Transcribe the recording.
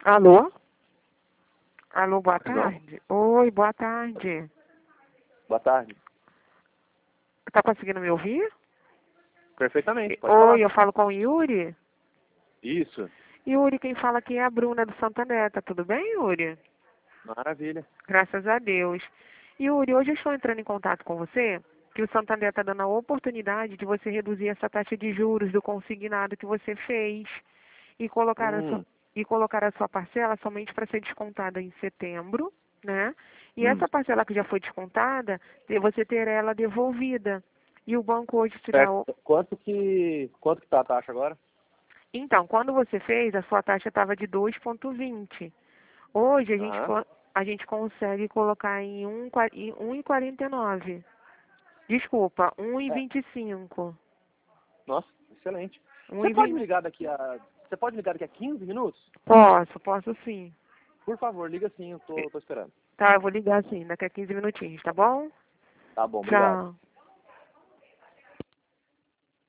Alô? Alô, boa Alô? tarde. Oi, boa tarde. Boa tarde. Tá conseguindo me ouvir? Perfeitamente, pode Oi, falar. eu falo com o Yuri. Isso. Yuri, quem fala aqui é a Bruna do Santander. Tá tudo bem, Yuri? Maravilha. Graças a Deus. Yuri, hoje eu estou entrando em contato com você, que o Santander está dando a oportunidade de você reduzir essa taxa de juros do consignado que você fez e colocar a sua parcela somente para ser descontada em setembro, né? E essa parcela que já foi descontada, você terá ela devolvida. E o banco hoje te dá... Certo. Quanto que tá a taxa agora? Então, quando você fez, a sua taxa estava de 2,20. Hoje Aham. a gente consegue colocar em 1,49. Desculpa, É. 1,25. Nossa, excelente. Você pode 1,20. me ligar daqui a... Você pode me ligar daqui a 15 minutos? Posso sim. Por favor, liga sim, eu tô esperando. Tá, eu vou ligar sim, daqui a 15 minutinhos, tá bom? Tá bom, obrigado. Tchau.